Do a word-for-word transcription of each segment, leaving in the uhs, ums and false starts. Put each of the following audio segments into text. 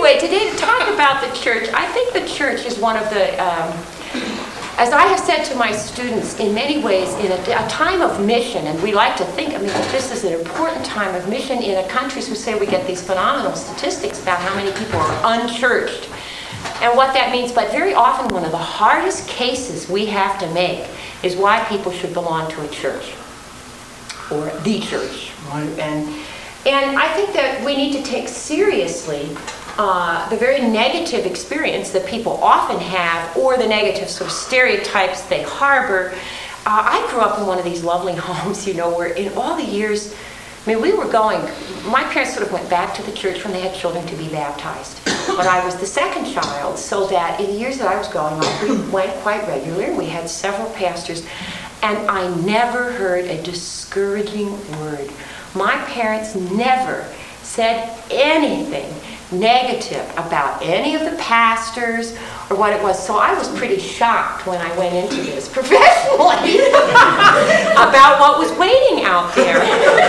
anyway, today to talk about the church, I think the church is one of the, um, as I have said to my students, in many ways, in a, a time of mission, and we like to think, I mean, this is an important time of mission in a countries who say we get these phenomenal statistics about how many people are unchurched and what that means. But very often, one of the hardest cases we have to make is why people should belong to a church or the church. And, and I think that we need to take seriously Uh, the very negative experience that people often have, or the negative sort of stereotypes they harbor. Uh, I grew up in one of these lovely homes, you know, where in all the years, I mean, we were going, my parents sort of went back to the church when they had children to be baptized. But I was the second child, so that in the years that I was growing up, we went quite regularly. We had several pastors, and I never heard a discouraging word. My parents never said anything negative about any of the pastors or what it was. So I was pretty shocked when I went into this professionally about what was waiting out there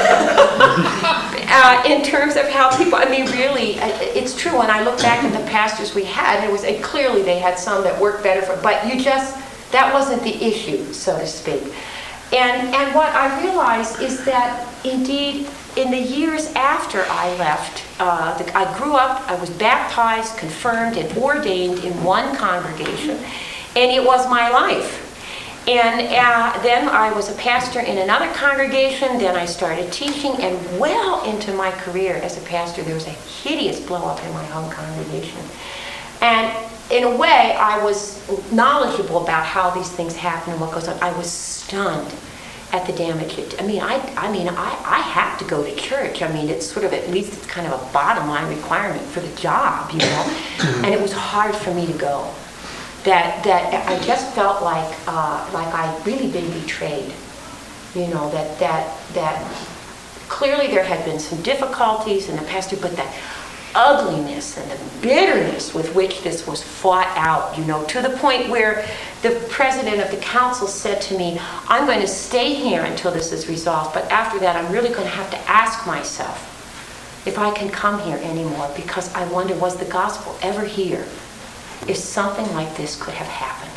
uh, in terms of how people, I mean, really, it's true. When I look back at the pastors we had, it was it, clearly they had some that worked better for, but you just, that wasn't the issue, so to speak. And, and what I realized is that indeed, in the years after I left, uh, the, I grew up, I was baptized, confirmed, and ordained in one congregation, and it was my life. And uh, then I was a pastor in another congregation, then I started teaching, and well into my career as a pastor, there was a hideous blow-up in my home congregation. And in a way, I was knowledgeable about how these things happen and what goes on. I was stunned at the damage. It, I mean, I, I mean, I, I have to go to church. I mean, it's sort of, at least it's kind of a bottom line requirement for the job, you know. And it was hard for me to go. That that I just felt like uh, like I'd really been betrayed. You know, that that that clearly there had been some difficulties in the past, but that ugliness and the bitterness with which this was fought out, you know, to the point where the president of the council said to me, I'm going to stay here until this is resolved, but after that I'm really going to have to ask myself if I can come here anymore, because I wonder, was the gospel ever here if something like this could have happened?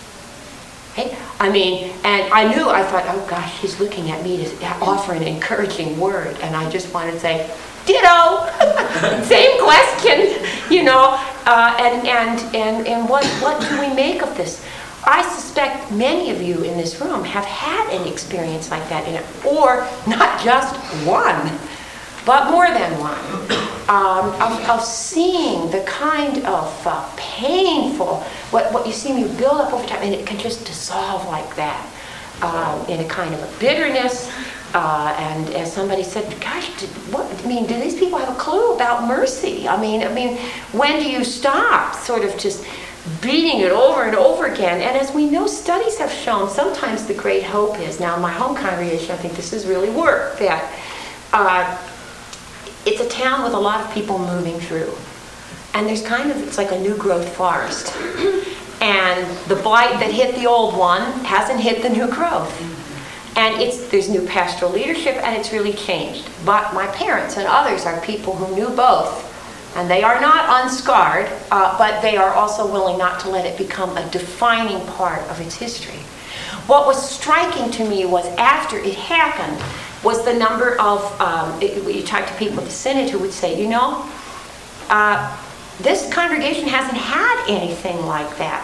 Hey? I mean, and I knew, I thought, oh gosh, he's looking at me to offer an encouraging word, and I just wanted to say, ditto, same question, you know, uh, and and and and what what do we make of this? I suspect many of you in this room have had an experience like that, in it, or not just one, but more than one, um, of, of seeing the kind of uh, painful, what what you see you build up over time, and it can just dissolve like that, um, in a kind of a bitterness. Uh, and as somebody said, gosh, did, what, I mean, do these people have a clue about mercy? I mean, I mean, when do you stop sort of just beating it over and over again? And as we know, studies have shown, sometimes the great hope is, now in my home congregation, I think this has really worked, that uh, it's a town with a lot of people moving through. And there's kind of, it's like a new growth forest. And the blight that hit the old one hasn't hit the new growth. And it's, there's new pastoral leadership, and it's really changed. But my parents and others are people who knew both. And they are not unscarred, uh, but they are also willing not to let it become a defining part of its history. What was striking to me was after it happened, was the number of, um, it, you talk to people at the synod who would say, you know, uh, this congregation hasn't had anything like that.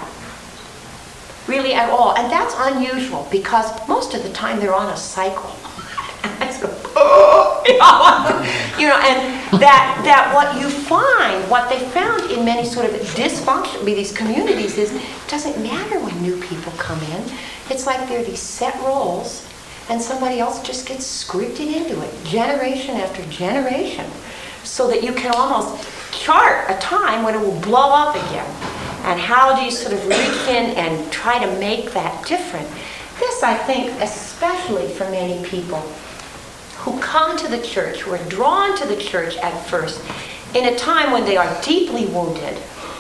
Really at all. And that's unusual, because most of the time they're on a cycle. And so, oh, you know, you know, and that that what you find, what they found in many sort of dysfunction, these communities, is it doesn't matter when new people come in. It's like there are these set roles, and somebody else just gets scripted into it, generation after generation, so that you can almost chart a time when it will blow up again. And how do you sort of reach in and try to make that different? This, I think, especially for many people who come to the church, who are drawn to the church at first, in a time when they are deeply wounded,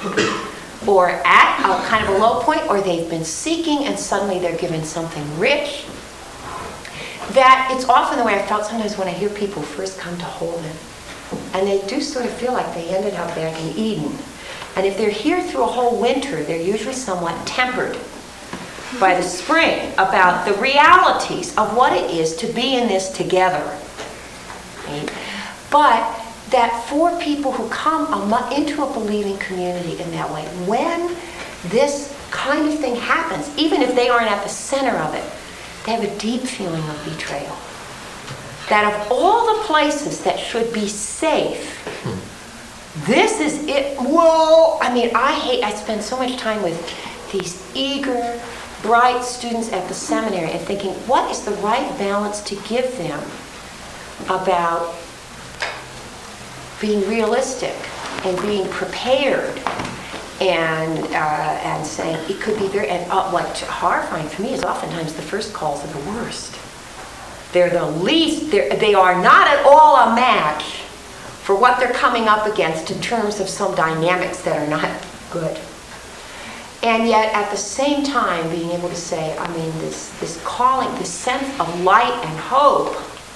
or at a kind of a low point, or they've been seeking and suddenly they're given something rich, that it's often the way I felt sometimes when I hear people first come to Holden. And they do sort of feel like they ended up back in Eden. And if they're here through a whole winter, they're usually somewhat tempered by the spring about the realities of what it is to be in this together. Right? But that for people who come into a believing community in that way, when this kind of thing happens, even if they aren't at the center of it, they have a deep feeling of betrayal. That of all the places that should be safe, this is it. Whoa! I mean, I hate, I spend so much time with these eager, bright students at the seminary and thinking, what is the right balance to give them about being realistic and being prepared and uh, and saying it could be very, and uh, what's horrifying for me is oftentimes the first calls are the worst. They're the least, they're, they are not at all a match for what they're coming up against in terms of some dynamics that are not good. And yet at the same time being able to say, I mean, this, this calling, this sense of light and hope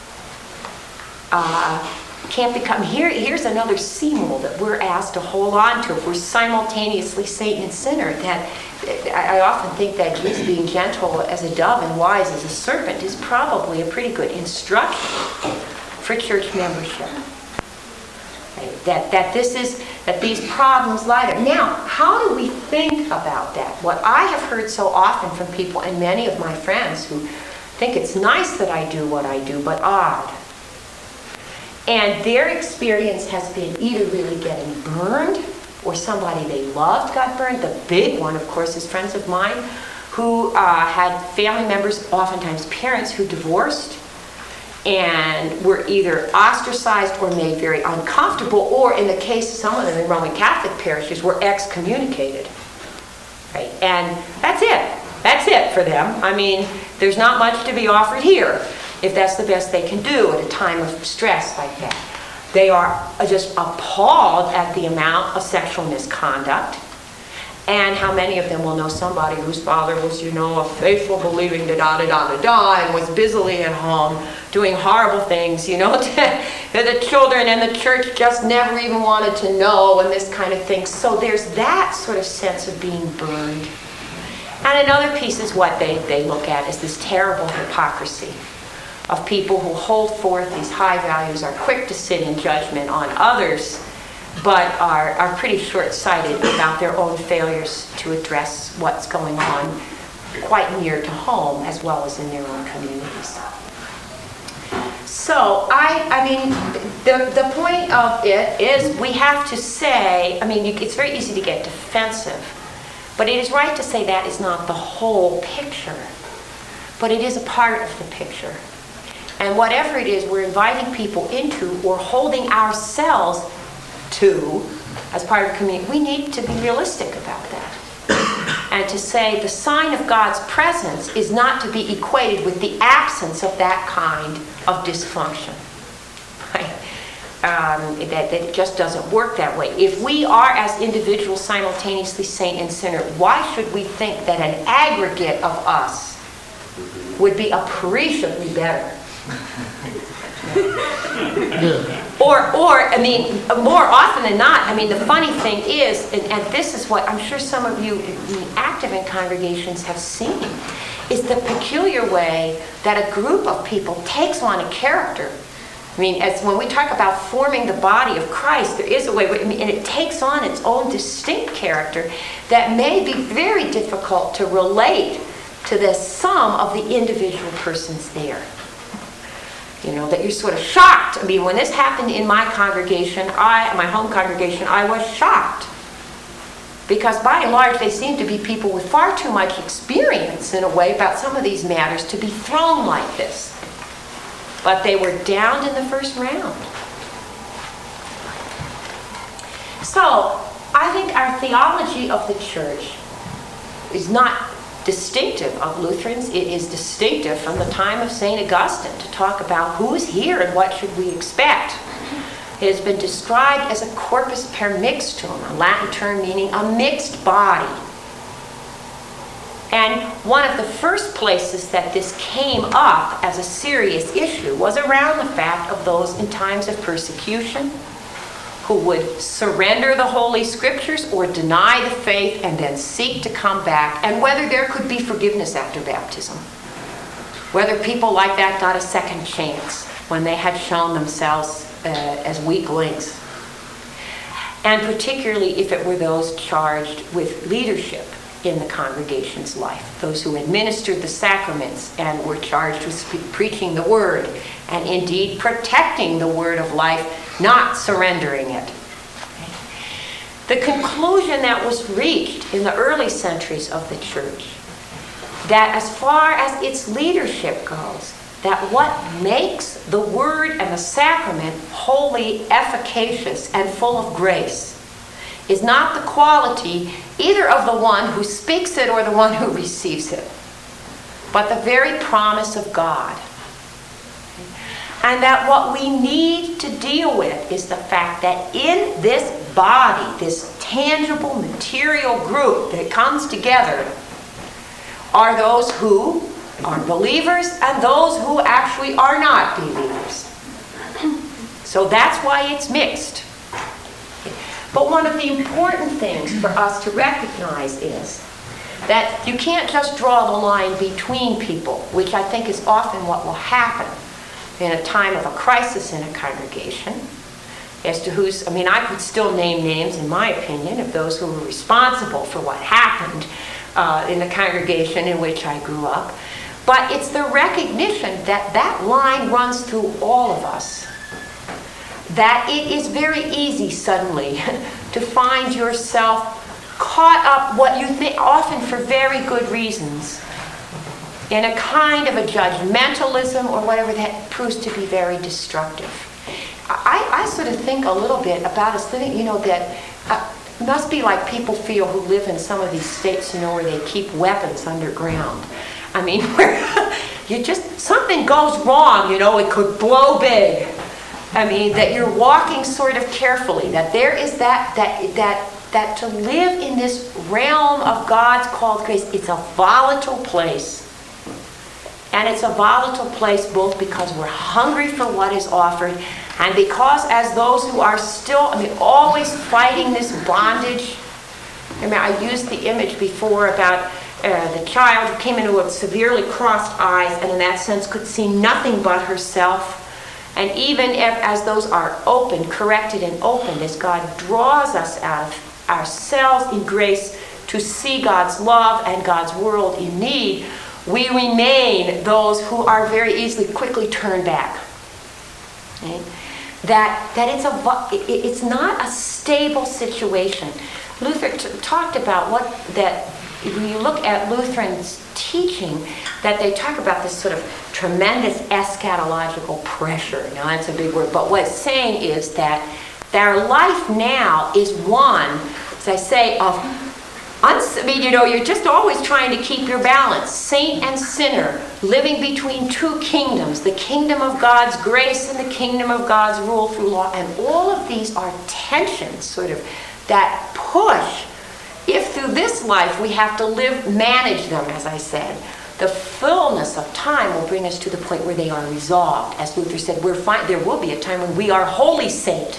uh, can't become, here, here's another Seymour that we're asked to hold on to if we're simultaneously Satan and sinner. That I, I often think that Jesus being gentle as a dove and wise as a serpent is probably a pretty good instruction for church membership. Right? That, that this is, that these problems lie there. Now, how do we think about that? What I have heard so often from people, and many of my friends who think it's nice that I do what I do, but odd. And their experience has been either really getting burned or somebody they loved got burned. The big one, of course, is friends of mine who uh, had family members, oftentimes parents, who divorced and were either ostracized or made very uncomfortable, or in the case of some of them in Roman Catholic parishes, were excommunicated. Right? And that's it. That's it for them. I mean, there's not much to be offered here, if that's the best they can do at a time of stress like that. They are just appalled at the amount of sexual misconduct and how many of them will know somebody whose father was, you know, a faithful, believing da-da-da-da-da-da and was busily at home doing horrible things, you know, that the children and the church just never even wanted to know and this kind of thing. So there's that sort of sense of being burned. And another piece is what they, they look at is this terrible hypocrisy of people who hold forth these high values, are quick to sit in judgment on others, but are, are pretty short-sighted about their own failures to address what's going on quite near to home as well as in their own communities. So, I, I mean, the, the point of it is we have to say, I mean, you, it's very easy to get defensive, but it is right to say that is not the whole picture, but it is a part of the picture. And whatever it is we're inviting people into or holding ourselves to as part of the community, we need to be realistic about that. And to say the sign of God's presence is not to be equated with the absence of that kind of dysfunction. Right? Um, that, that it just doesn't work that way. If we are as individuals simultaneously saint and sinner, why should we think that an aggregate of us would be appreciably better? Or, or, I mean, more often than not, I mean, the funny thing is, and, and this is what I'm sure some of you active in congregations have seen, is the peculiar way that a group of people takes on a character. I mean, as when we talk about forming the body of Christ, there is a way, I mean, and it takes on its own distinct character that may be very difficult to relate to the sum of the individual persons there. You know, that you're sort of shocked. I mean, when this happened in my congregation, I, my home congregation, I was shocked. Because by and large, they seem to be people with far too much experience in a way about some of these matters to be thrown like this. But they were downed in the first round. So, I think our theology of the church is not distinctive of Lutherans. It is distinctive from the time of Saint Augustine to talk about who is here and what should we expect. It has been described as a corpus per mixtum, a Latin term meaning a mixed body. And one of the first places that this came up as a serious issue was around the fact of those in times of persecution who would surrender the Holy Scriptures or deny the faith and then seek to come back, and whether there could be forgiveness after baptism. Whether people like that got a second chance when they had shown themselves uh, as weak links. And particularly if it were those charged with leadership in the congregation's life, those who administered the sacraments and were charged with spe- preaching the word and indeed protecting the word of life, not surrendering it. The conclusion that was reached in the early centuries of the church, that as far as its leadership goes, that what makes the word and the sacrament wholly efficacious and full of grace is not the quality either of the one who speaks it or the one who receives it, but the very promise of God. And that what we need to deal with is the fact that in this body, this tangible material group that comes together, are those who are believers and those who actually are not believers. So that's why it's mixed. But one of the important things for us to recognize is that you can't just draw the line between people, which I think is often what will happen in a time of a crisis in a congregation, as to who's, I mean, I could still name names, in my opinion, of those who were responsible for what happened uh, in the congregation in which I grew up. But it's the recognition that that line runs through all of us. That it is very easy suddenly to find yourself caught up, what you think, often for very good reasons, in a kind of a judgmentalism or whatever that proves to be very destructive. I, I sort of think a little bit about us living, you know, that uh, it must be like people feel who live in some of these states, you know, where they keep weapons underground. I mean, where you just, something goes wrong, you know, it could blow big. I mean, that you're walking sort of carefully, that there is that, that, that, that to live in this realm of God's called grace, it's a volatile place. And it's a volatile place both because we're hungry for what is offered and because as those who are still, I mean, always fighting this bondage. I mean, I used the image before about uh, the child who came into with severely crossed eyes and in that sense could see nothing but herself. And even if, as those are open, corrected and opened, as God draws us out of ourselves in grace to see God's love and God's world in need, we remain those who are very easily quickly turned back. Okay? That that it's a it's not a stable situation. Luther t- talked about what that when you look at Lutherans' teaching, that they talk about this sort of tremendous eschatological pressure. Now that's a big word, but what it's saying is that their life now is one, as I say, of I mean, you know, you're just always trying to keep your balance. Saint and sinner, living between two kingdoms, the kingdom of God's grace and the kingdom of God's rule through law. And all of these are tensions, sort of, that push. If through this life we have to live, manage them, as I said, the fullness of time will bring us to the point where they are resolved. As Luther said, we're fine, there will be a time when we are holy saint,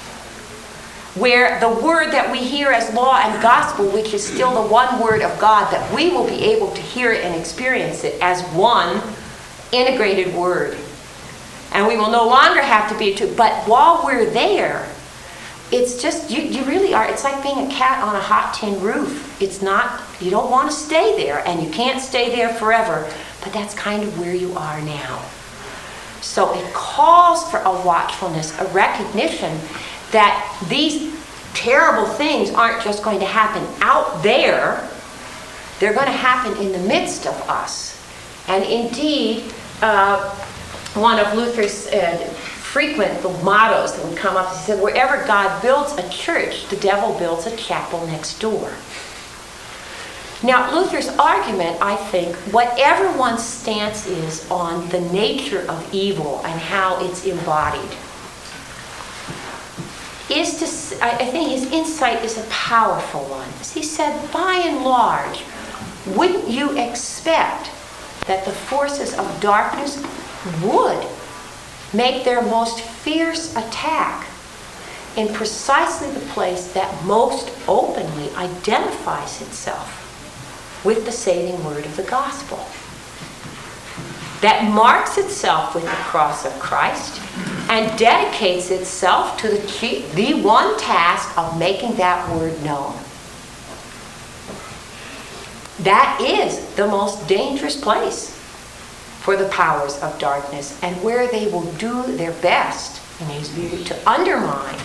where the word that we hear as law and gospel, which is still the one word of God, that we will be able to hear it and experience it as one integrated word. And we will no longer have to be two. But while we're there, it's just, you, you really are, it's like being a cat on a hot tin roof. It's not, you don't want to stay there, and you can't stay there forever, but that's kind of where you are now. So it calls for a watchfulness, a recognition that these terrible things aren't just going to happen out there, they're going to happen in the midst of us. And indeed, uh, one of Luther's uh, frequent mottos that would come up, he said, wherever God builds a church, the devil builds a chapel next door. Now, Luther's argument, I think, whatever one's stance is on the nature of evil and how it's embodied, is to, I think his insight is a powerful one. As he said, by and large, wouldn't you expect that the forces of darkness would make their most fierce attack in precisely the place that most openly identifies itself with the saving word of the gospel, that marks itself with the cross of Christ and dedicates itself to the, chief, the one task of making that word known. That is the most dangerous place for the powers of darkness, and where they will do their best, in his view, to undermine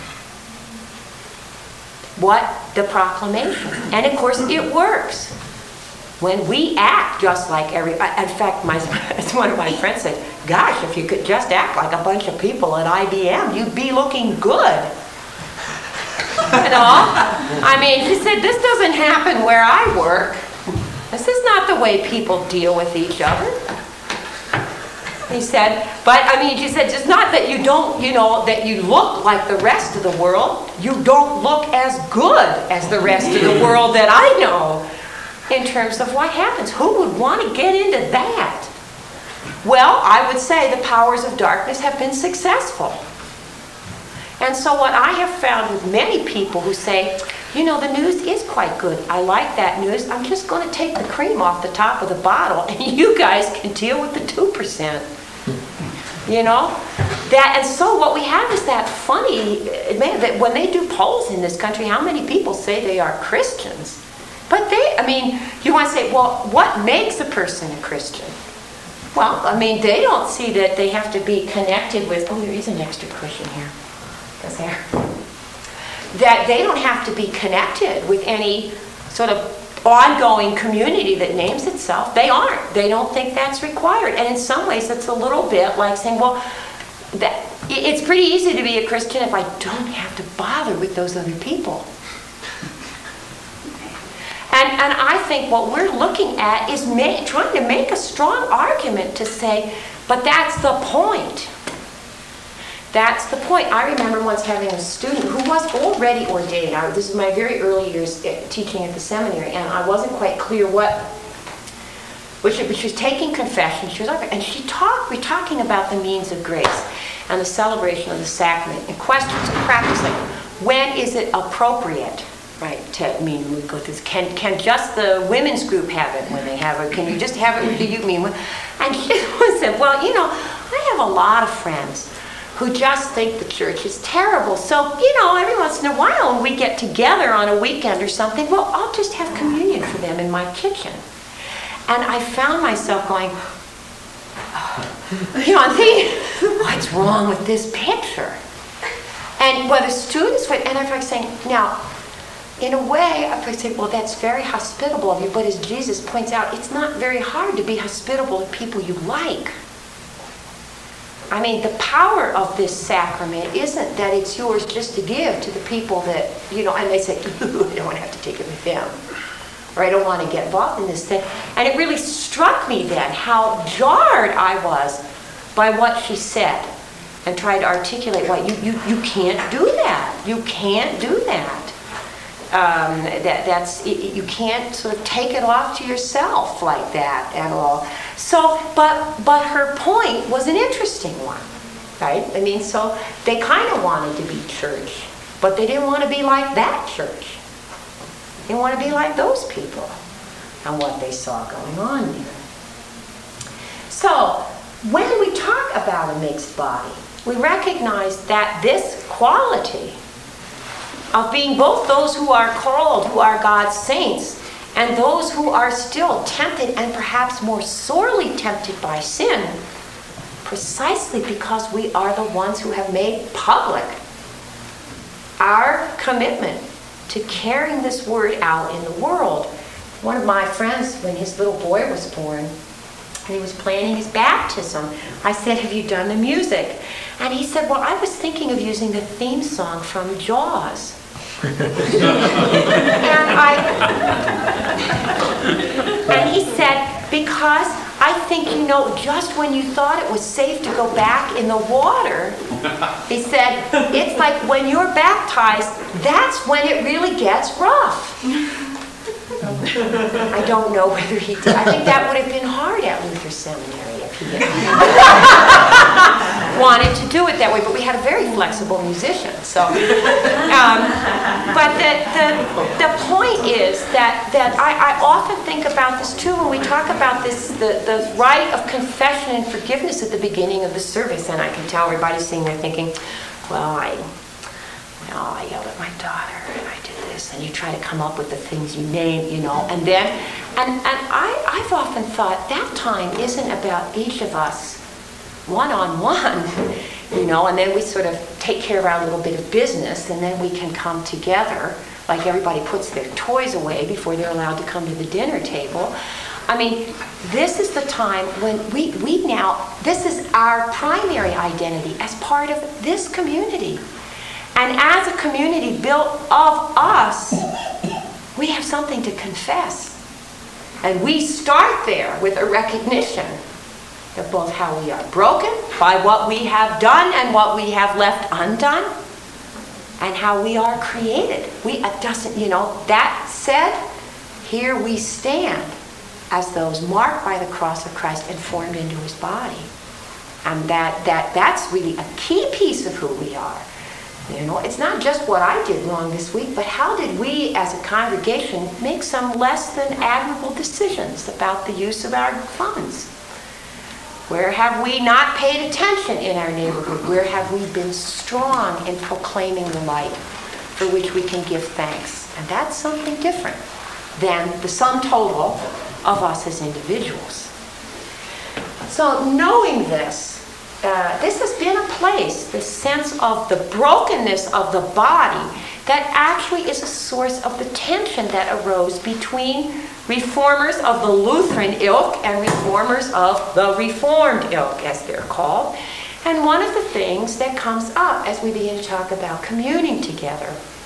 what the proclamation. And of course it works. When we act just like every, in fact, my, as one of my friends said, gosh, if you could just act like a bunch of people at I B M, you'd be looking good. You know? I mean, he said, this doesn't happen where I work. This is not the way people deal with each other. He said, but I mean, he said, it's not that you don't, you know, that you look like the rest of the world. You don't look as good as the rest of the world that I know in terms of what happens. Who would want to get into that? Well, I would say the powers of darkness have been successful. And so what I have found with many people who say, you know, the news is quite good. I like that news. I'm just going to take the cream off the top of the bottle, and you guys can deal with the two percent. You know? That, and so what we have is that funny, man, that when they do polls in this country, how many people say they are Christians? But they, I mean, you want to say, well, what makes a person a Christian? Well, I mean, they don't see that they have to be connected with, oh, there is an extra cushion here. That's there. That they don't have to be connected with any sort of ongoing community that names itself. They aren't. They don't think that's required. And in some ways, it's a little bit like saying, well, that, it's pretty easy to be a Christian if I don't have to bother with those other people. And, and I think what we're looking at is make, trying to make a strong argument to say, but that's the point. That's the point. I remember once having a student who was already ordained. I, this is my very early years teaching at the seminary, and I wasn't quite clear what, which she, she was taking confession. She was, and she talked, we were talking about the means of grace and the celebration of the sacrament and questions of practice, like when is it appropriate? Right, to, I mean, we go through this. Can, can just the women's group have it when they have it? Can you just have it? Do you mean? And she said, well, you know, I have a lot of friends who just think the church is terrible. So, you know, every once in a while when we get together on a weekend or something, well, I'll just have communion for them in my kitchen. And I found myself going, oh, you know, I'm thinking, what's wrong with this picture? And whether students would, and I'm like saying, now, in a way, I would say, well, that's very hospitable of you, but as Jesus points out, it's not very hard to be hospitable to people you like. I mean, the power of this sacrament isn't that it's yours just to give to the people that, you know, and they say, ooh, I don't want to have to take it with them. Or I don't want to get involved in this thing. And it really struck me then how jarred I was by what she said and tried to articulate why you, you, you can't do that. You can't do that. Um, that that's you can't sort of take it off to yourself like that at all. So, but but her point was an interesting one, right? I mean, so they kind of wanted to be church, but they didn't want to be like that church. They want to be like those people and what they saw going on there. So, when we talk about a mixed body, we recognize that this quality of being both those who are called, who are God's saints, and those who are still tempted and perhaps more sorely tempted by sin, precisely because we are the ones who have made public our commitment to carrying this word out in the world. One of my friends, when his little boy was born, and he was planning his baptism, I said, have you done the music? And he said, well, I was thinking of using the theme song from Jaws. and I, and he said, because I think, you know, just when you thought it was safe to go back in the water, he said, it's like when you're baptized, that's when it really gets rough. I don't know whether he did. I think that would have been hard at Luther Seminary if he had wanted to do it that way. But we had a very flexible musician. So, um, but the, the the point is that that I, I often think about this too when we talk about this the the rite of confession and forgiveness at the beginning of the service. And I can tell everybody's sitting there thinking, well, I. Oh, I yelled at my daughter, and I did this, and you try to come up with the things you name, you know, and then, and, and I, I've often thought that time isn't about each of us one-on-one, you know, and then we sort of take care of our little bit of business, and then we can come together, like everybody puts their toys away before they're allowed to come to the dinner table. I mean, this is the time when we, we now, this is our primary identity as part of this community. And as a community built of us, we have something to confess. And we start there with a recognition of both how we are broken by what we have done and what we have left undone, and how we are created. We it doesn't, you know, that said, here we stand as those marked by the cross of Christ and formed into his body. And that that that's really a key piece of who we are. You know, it's not just what I did wrong this week, but how did we as a congregation make some less than admirable decisions about the use of our funds? Where have we not paid attention in our neighborhood? Where have we been strong in proclaiming the light for which we can give thanks? And that's something different than the sum total of us as individuals. So knowing this, Uh, this has been a place, this sense of the brokenness of the body, that actually is a source of the tension that arose between reformers of the Lutheran ilk and reformers of the Reformed ilk, as they're called. And one of the things that comes up as we begin to talk about communing together.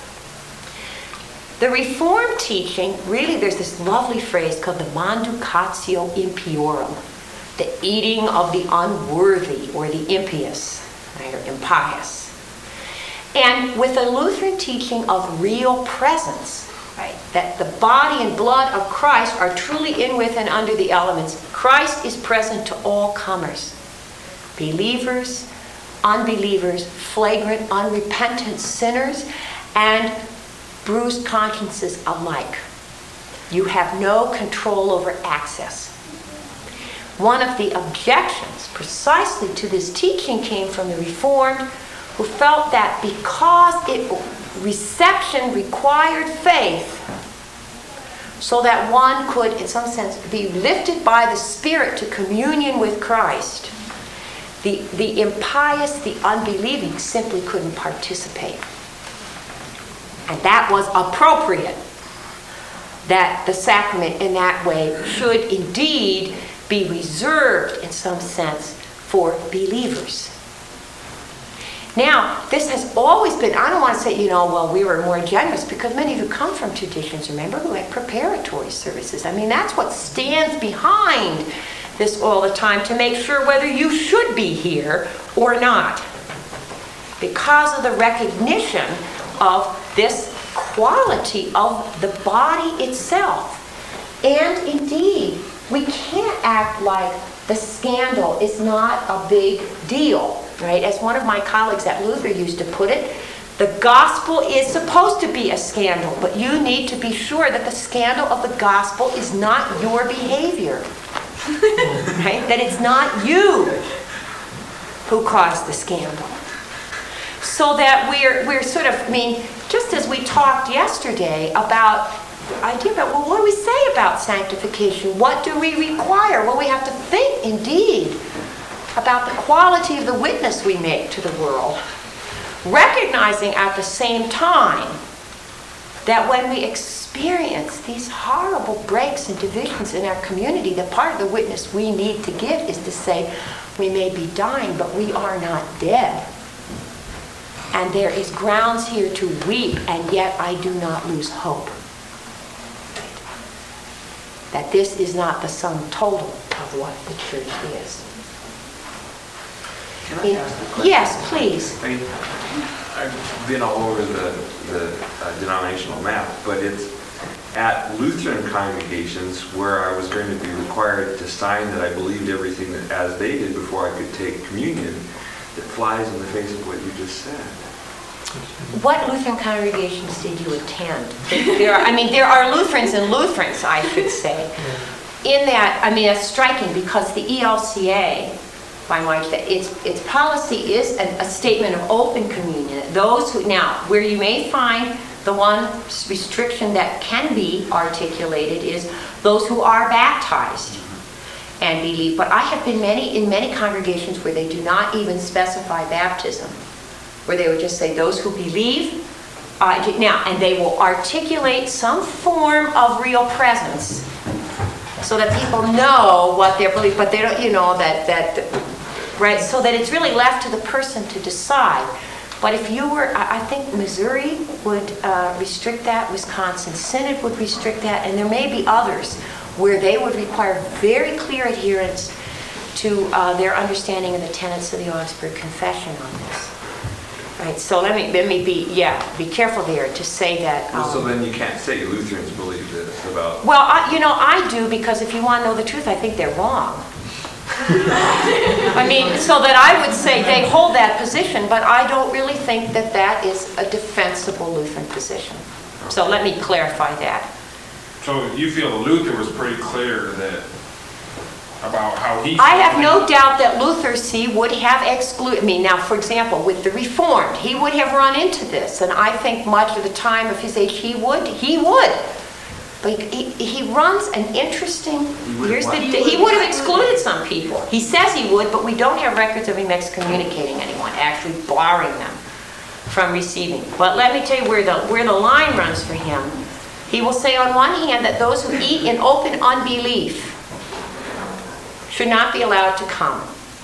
The Reformed teaching, really there's this lovely phrase called the manducatio impiorum. The eating of the unworthy or the impious, right, or impious. And with the Lutheran teaching of real presence, right, that the body and blood of Christ are truly in, with, and under the elements. Christ is present to all comers, believers, unbelievers, flagrant, unrepentant sinners, and bruised consciences alike. You have no control over access. One of the objections precisely to this teaching came from the Reformed, who felt that because it reception required faith, so that one could, in some sense, be lifted by the Spirit to communion with Christ, the, the impious, the unbelieving simply couldn't participate. And that was appropriate, that the sacrament in that way should indeed be reserved in some sense for believers. Now, this has always been, I don't want to say, you know, well, we were more generous, because many of you come from traditions, remember, who had preparatory services. I mean, that's what stands behind this all the time, to make sure whether you should be here or not. Because of the recognition of this quality of the body itself. And indeed, we can't act like the scandal is not a big deal, right? As one of my colleagues at Luther used to put it, the gospel is supposed to be a scandal, but you need to be sure that the scandal of the gospel is not your behavior, right? That it's not you who caused the scandal. So that we're we're sort of, I mean, just as we talked yesterday about idea about, well, what do we say about sanctification? What do we require? Well, we have to think, indeed, about the quality of the witness we make to the world, recognizing at the same time that when we experience these horrible breaks and divisions in our community, that part of the witness we need to give is to say, we may be dying, but we are not dead. And there is grounds here to weep, and yet I do not lose hope. That this is not the sum total of what the church is. Can I ask a question? Yes, please. I mean, I've been all over the, the uh, denominational map, but it's at Lutheran congregations where I was going to be required to sign that I believed everything that as they did before I could take communion, that flies in the face of what you just said. What Lutheran congregations did you attend? There are, I mean, there are Lutherans and Lutherans, I should say. In that, I mean, it's striking because the E L C A, by my its its policy is a, a statement of open communion. Those who now, where you may find the one restriction that can be articulated is those who are baptized and believe. But I have been many in many congregations where they do not even specify baptism, where they would just say those who believe. Uh, now, and they will articulate some form of real presence, so that people know what they're believing, but they don't, you know, that that right. So that it's really left to the person to decide. But if you were, I think Missouri would uh, restrict that, Wisconsin Synod would restrict that, and there may be others where they would require very clear adherence to uh, their understanding of the tenets of the Augsburg Confession on this. Right, so let me, let me be, yeah, be careful there to say that. Um, well, so then you can't say Lutherans believe this about... Well, I, you know, I do, because if you want to know the truth, I think they're wrong. I mean, so that I would say they hold that position, but I don't really think that that is a defensible Lutheran position. Okay. So let me clarify that. So you feel Luther was pretty clear that about how he... I have no doubt that Luther, see, would have excluded, I mean, now, for example, with the Reformed, he would have run into this, and I think much of the time of his age he would, he would. But he, he runs an interesting, here's the, he would have excluded some people. He says he would, but we don't have records of him excommunicating anyone, actually barring them from receiving. But let me tell you where the, where the line runs for him. He will say on one hand that those who eat in open unbelief should not be allowed to come.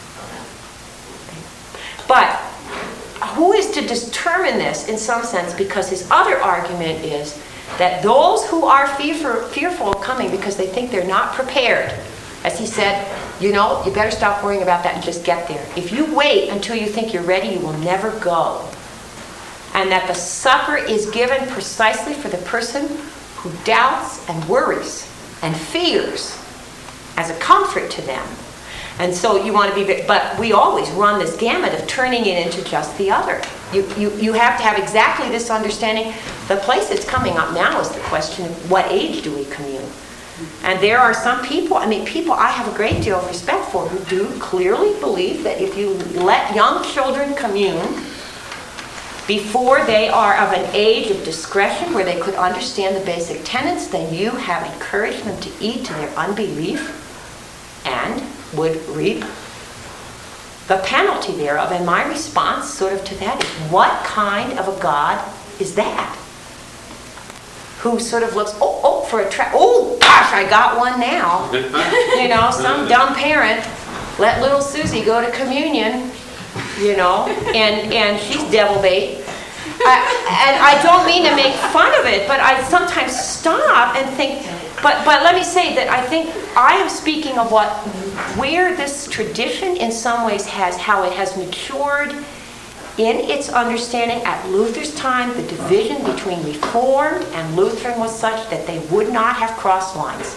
But who is to determine this in some sense? Because his other argument is that those who are fearful, fearful of coming because they think they're not prepared, as he said, you know, you better stop worrying about that and just get there. If you wait until you think you're ready, you will never go. And that the supper is given precisely for the person who doubts and worries and fears as a comfort to them. And so you want to be, but we always run this gamut of turning it into just the other. You, you, you have to have exactly this understanding. The place that's coming up now is the question of what age do we commune? And there are some people, I mean, people I have a great deal of respect for who do clearly believe that if you let young children commune before they are of an age of discretion where they could understand the basic tenets, then you have encouraged them to eat to their unbelief and would reap the penalty thereof. And my response sort of to that is, what kind of a God is that? Who sort of looks, oh, oh, for a trap, oh, gosh, I got one now. You know, some dumb parent let little Susie go to communion, you know, and, and she's devil bait. I, and I don't mean to make fun of it, but I sometimes stop and think, but, but let me say that I think I am speaking of what, where this tradition in some ways has, how it has matured in its understanding. At Luther's time, the division between Reformed and Lutheran was such that they would not have crossed lines.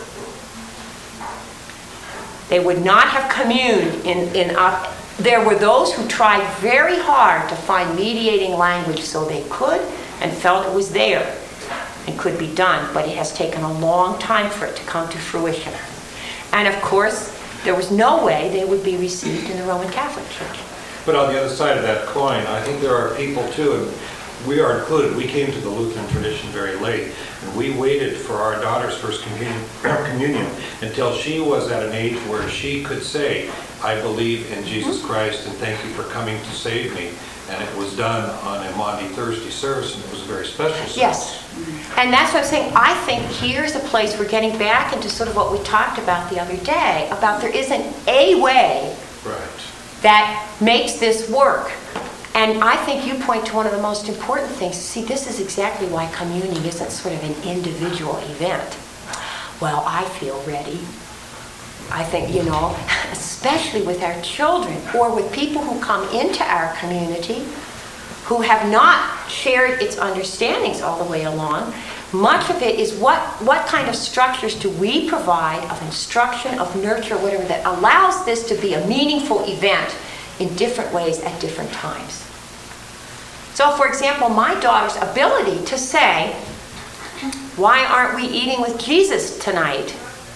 They would not have communed in, in uh, there were those who tried very hard to find mediating language so they could and felt it was there and could be done, but it has taken a long time for it to come to fruition. And of course, there was no way they would be received in the Roman Catholic Church. But on the other side of that coin, I think there are people too, and we are included. We came to the Lutheran tradition very late, and we waited for our daughter's first communion, communion until she was at an age where she could say, I believe in Jesus Christ and thank you for coming to save me. And it was done on a Maundy Thursday service, and it was a very special service. Yes. And that's what I'm saying. I think here's a place we're getting back into sort of what we talked about the other day, about there isn't a way right. that makes this work. And I think you point to one of the most important things. See, this is exactly why communion isn't sort of an individual event. Well, I feel ready. I think, you know, especially with our children or with people who come into our community who have not shared its understandings all the way along. Much of it is what, what kind of structures do we provide of instruction, of nurture, whatever, that allows this to be a meaningful event in different ways at different times. So, for example, my daughter's ability to say, why aren't we eating with Jesus tonight?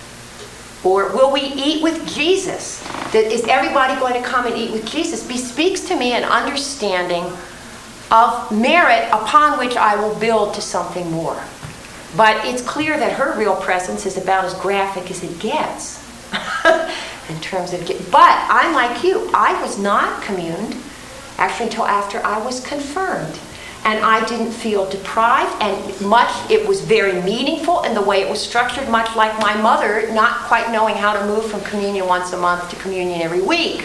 Or will we eat with Jesus? That is everybody going to come and eat with Jesus? Bespeaks to me an understanding of merit upon which I will build to something more. But it's clear that her real presence is about as graphic as it gets in terms of. But I'm like you. I was not communed actually until after I was confirmed. And I didn't feel deprived, and much, it was very meaningful in the way it was structured, much like my mother not quite knowing how to move from communion once a month to communion every week.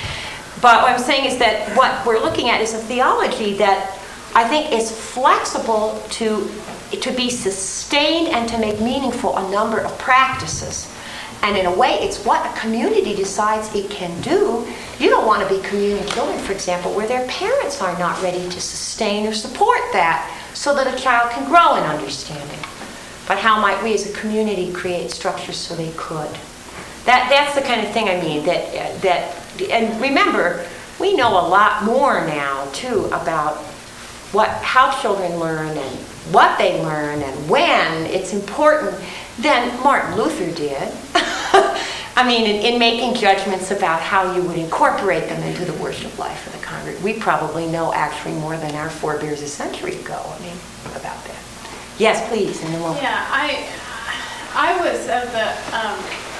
But what I'm saying is that what we're looking at is a theology that I think is flexible to, to be sustained and to make meaningful a number of practices. And in a way, it's what a community decides it can do. You don't want to be communion children, for example, where their parents are not ready to sustain or support that so that a child can grow in understanding. But how might we as a community create structures so they could? That, that's the kind of thing I mean, that, that, and remember, we know a lot more now, too, about what, how children learn and what they learn and when it's important than Martin Luther did. I mean, in, in making judgments about how you would incorporate them into the worship life of the congregation. We probably know actually more than our forebears a century ago, I mean, about that. Yes, please, and then we'll... Yeah, I, I was of the, um,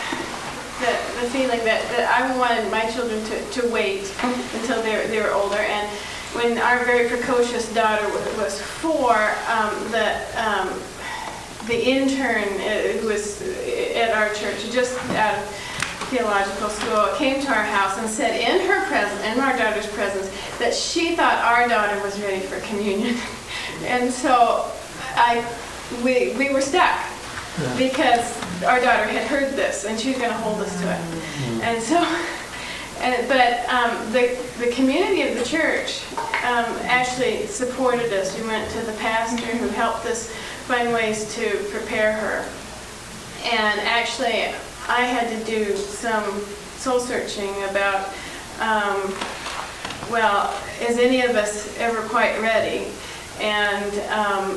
the, the feeling that, that I wanted my children to, to wait until they were, they were older. And when our very precocious daughter was, was four, um, the... Um, the intern uh, who was at our church, just out of theological school, came to our house and said in her presence, in our daughter's presence, that she thought our daughter was ready for communion. And so I, we, we were stuck because our daughter had heard this and she was going to hold us to it. And so, and, but um, the, the community of the church um, actually supported us. We went to the pastor who helped us find ways to prepare her. And actually, I had to do some soul searching about, um, well, is any of us ever quite ready? And um,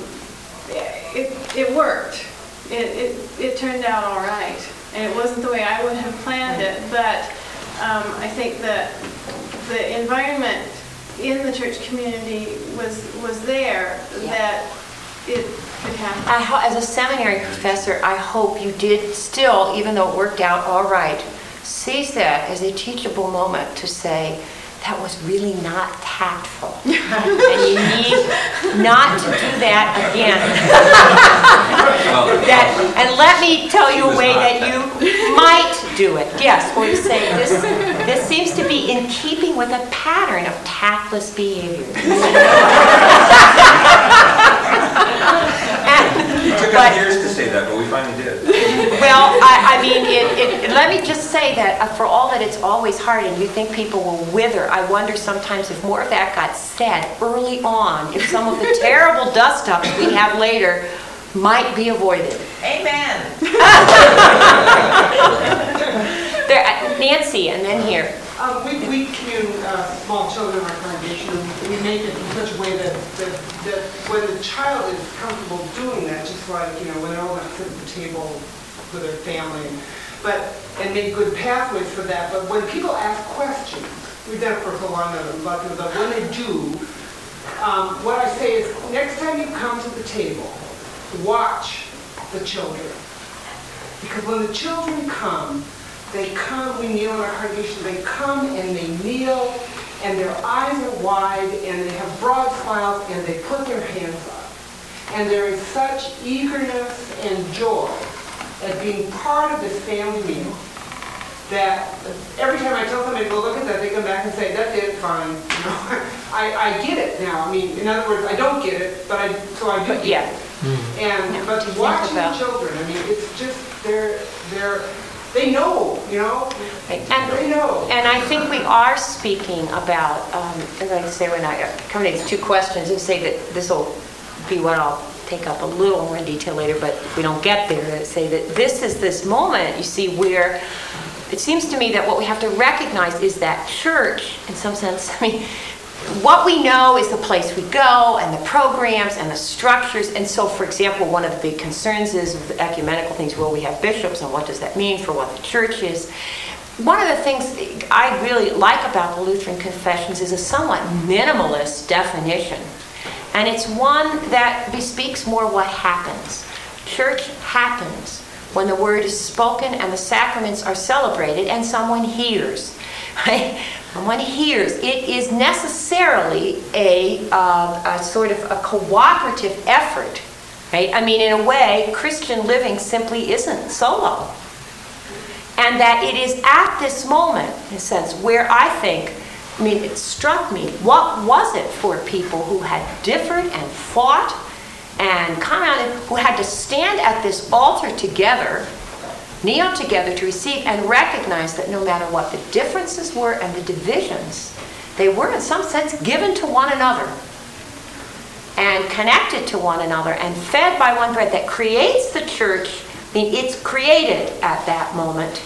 it, it worked. It, it, it turned out all right. And it wasn't the way I would have planned it, but um, I think that the environment in the church community was, was there, Yeah. that it could happen. I ho- as a seminary professor, I hope you did still, even though it worked out all right, seize that as a teachable moment to say, that was really not tactful. And you need not to do that again. that, and let me tell you a way that you might do it. Yes, or you say, this, this seems to be in keeping with a pattern of tactless behavior. It took But- us years to say that, but we finally did. Well, I, I mean, it, it, let me just say that uh, for all that it's always hard and you think people will wither, I wonder sometimes if more of that got said early on, if some of the terrible dust-ups we have later might be avoided. Amen. There, uh, Nancy, and then here. Um, we, we commune uh, small children in our congregation, and we make it in such a way that, that, that when the child is comfortable doing that, just like, you know, when they're all at the table with their family, but, and make good pathways for that, but when people ask questions, we've done it for so long, that a lot of people, but when they do, um, what I say is, next time you come to the table, watch the children. Because when the children come, they come, we kneel in our congregation, they come and they kneel, and their eyes are wide, and they have broad smiles, and they put their hands up. And there is such eagerness and joy at being part of this family meal that every time I tell somebody to go look at that, they come back and say, that's it, fine. You know, I, I get it now. I mean, in other words, I don't get it, but I, so I do But get yeah. it. And, Yeah, but to think watching the about. children, I mean, it's just, they're, they're, they know, you know? Right. They And, know. and I think we are speaking about, um, I'm going to say when I come to these two questions and say that this will be what I'll take up a little more in detail later, but if we don't get there, to say that this is this moment, you see, where it seems to me that what we have to recognize is that church, in some sense, I mean, what we know is the place we go and the programs and the structures. And so, for example, one of the big concerns is with the ecumenical things, well, we have bishops, and what does that mean for what the church is? One of the things I really like about the Lutheran confessions is a somewhat minimalist definition. And it's one that bespeaks more what happens. Church happens when the word is spoken and the sacraments are celebrated and someone hears. Right? Someone hears. It is necessarily a, uh, a sort of a cooperative effort. Right? I mean, in a way, Christian living simply isn't solo. And that it is at this moment, in a sense, where I think, I mean, it struck me, what was it for people who had differed and fought and kind of, who had to stand at this altar together, kneel together to receive and recognize that no matter what the differences were and the divisions, they were in some sense given to one another and connected to one another and fed by one bread that creates the church. I mean, it's created at that moment.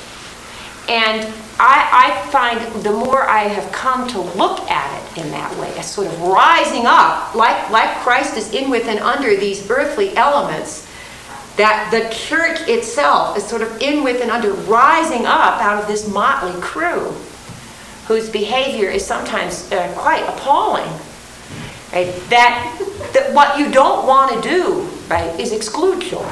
And I, I find the more I have come to look at it in that way, as sort of rising up, like, like Christ is in with and under these earthly elements, that the church itself is sort of in with and under, rising up out of this motley crew, whose behavior is sometimes uh, quite appalling. Right? That, that what you don't want to do, right, is exclude children.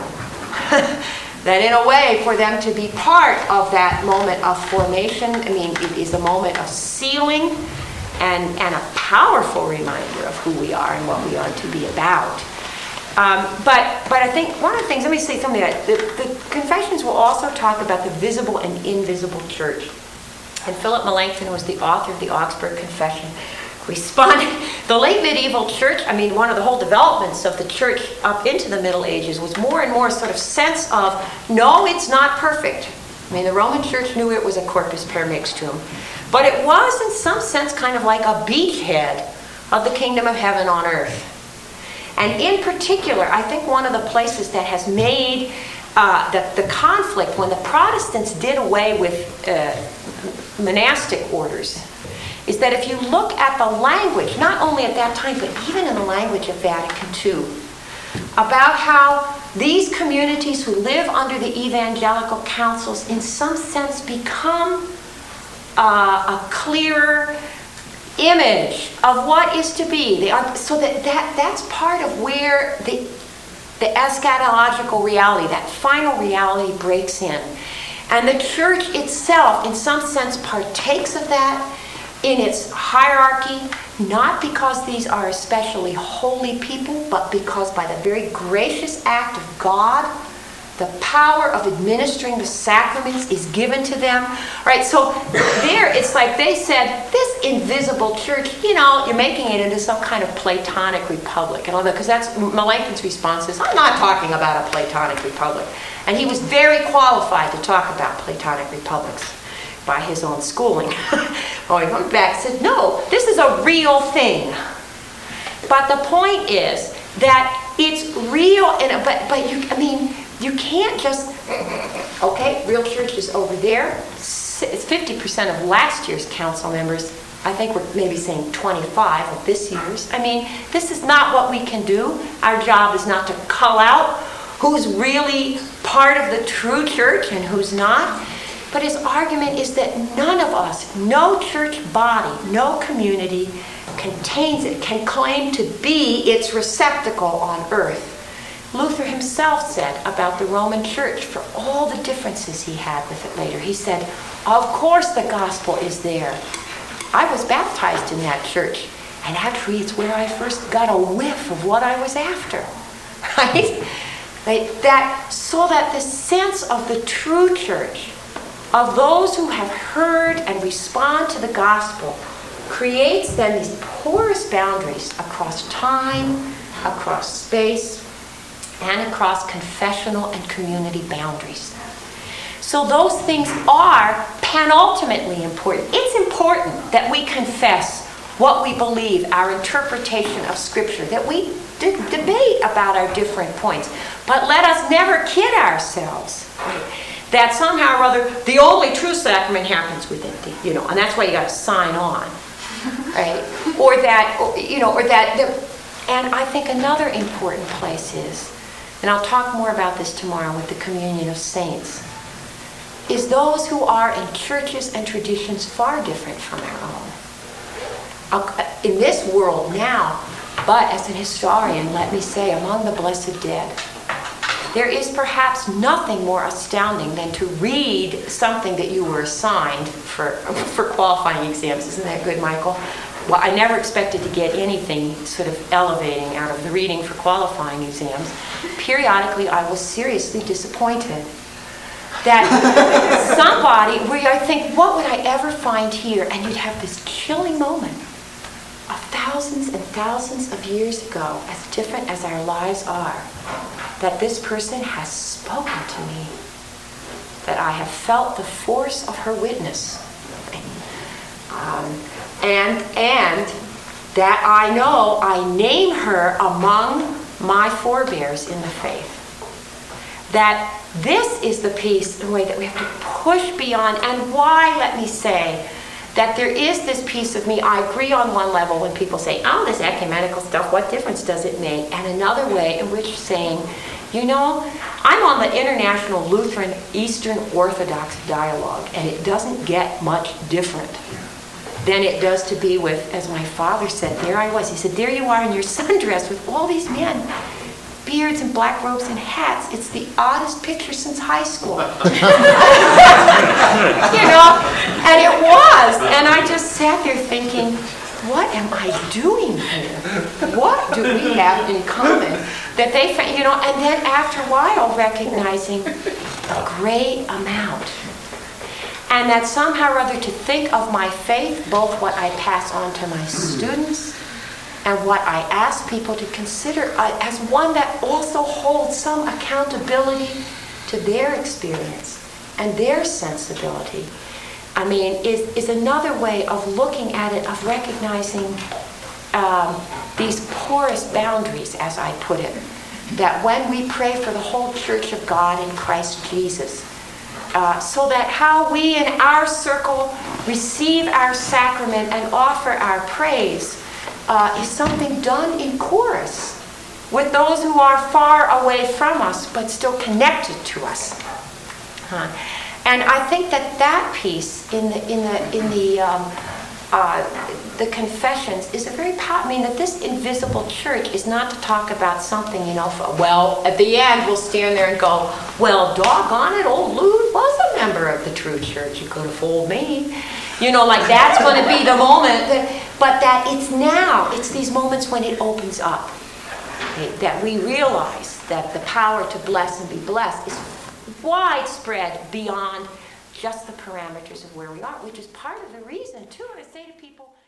That in a way, for them to be part of that moment of formation, I mean, it is a moment of sealing and, and a powerful reminder of who we are and what we are to be about. Um, but, but I think one of the things, let me say something, that the, the confessions will also talk about the visible and invisible church. And Philip Melanchthon was the author of the Augsburg Confession. Responded, the late medieval church, I mean, one of the whole developments of the church up into the Middle Ages was more and more sort of sense of, no, it's not perfect. I mean, the Roman church knew it was a corpus per mixtum, but it was in some sense kind of like a beachhead of the kingdom of heaven on earth. And in particular, I think one of the places that has made uh, the, the conflict, when the Protestants did away with uh, monastic orders, is that if you look at the language, not only at that time, but even in the language of Vatican Two, about how these communities who live under the evangelical councils in some sense become uh, a clearer image of what is to be. They are, so that, that that's part of where the, the eschatological reality, that final reality, breaks in. And the church itself, in some sense, partakes of that in its hierarchy, not because these are especially holy people, but because by the very gracious act of God, the power of administering the sacraments is given to them. Right? So there, it's like they said, this invisible church, you know, you're making it into some kind of Platonic republic. And all that, because that's Melanchthon's response is, I'm not talking about a Platonic republic. And he was very qualified to talk about Platonic republics by his own schooling. Oh, he went back and said, no, this is a real thing. But the point is that it's real, and but but you, I mean, you can't just, okay, real church is over there. It's fifty percent of last year's council members. I think we're maybe saying twenty-five of this year's. I mean, this is not what we can do. Our job is not to cull out who's really part of the true church and who's not. But his argument is that none of us, no church body, no community contains it, can claim to be its receptacle on earth. Luther himself said about the Roman church, for all the differences he had with it later, he said, of course the gospel is there. I was baptized in that church, and actually it's where I first got a whiff of what I was after. Right? That, so that the sense of the true church, of those who have heard and respond to the gospel, creates then these porous boundaries across time, across space, and across confessional and community boundaries. So those things are penultimately important. It's important that we confess what we believe, our interpretation of Scripture, that we d- debate about our different points. But let us never kid ourselves that somehow or other the only true sacrament happens within the, you know, and that's why you got to sign on, right? Or that, or, you know, or that, the, and I think another important place is, and I'll talk more about this tomorrow with the communion of saints, is those who are in churches and traditions far different from our own. In this world now, but as an historian, let me say, among the blessed dead, there is perhaps nothing more astounding than to read something that you were assigned for, for qualifying exams. Isn't that good, Michael? Well, I never expected to get anything sort of elevating out of the reading for qualifying exams. Periodically, I was seriously disappointed that somebody, where I think, what would I ever find here? And you'd have this chilling moment of thousands and thousands of years ago, as different as our lives are, that this person has spoken to me, that I have felt the force of her witness, um, and and that I know I name her among my forebears in the faith. That this is the piece, the way that we have to push beyond, and why, let me say, that there is this piece of me, I agree on one level when people say, oh, this ecumenical stuff, what difference does it make? And another way in which saying, you know, I'm on the International Lutheran Eastern Orthodox Dialogue, and it doesn't get much different than it does to be with, as my father said, there I was. He said, there you are in your sundress with all these men, beards and black robes and hats. It's the oddest picture since high school. You know, and it was. And I just sat there thinking, what am I doing here? What do we have in common? That they, you know, and then after a while recognizing a great amount. And that somehow or other to think of my faith, both what I pass on to my students and what I ask people to consider uh, as one that also holds some accountability to their experience and their sensibility. I mean, is, is another way of looking at it, of recognizing um, these porous boundaries, as I put it, that when we pray for the whole Church of God in Christ Jesus, uh, so that how we in our circle receive our sacrament and offer our praise Uh, is something done in chorus with those who are far away from us but still connected to us. Huh. And I think that that piece in the in the in the um, uh, the confessions is a very powerful. I mean, that this invisible church is not to talk about something, you know. For, well, at the end we'll stand there and go, well, doggone it, old Lou was a member of the true church. You could have fooled me. You know, like that's going to be the moment. That, but that it's now, it's these moments when it opens up. Okay, that we realize that the power to bless and be blessed is widespread beyond just the parameters of where we are, which is part of the reason, too. And I say to people,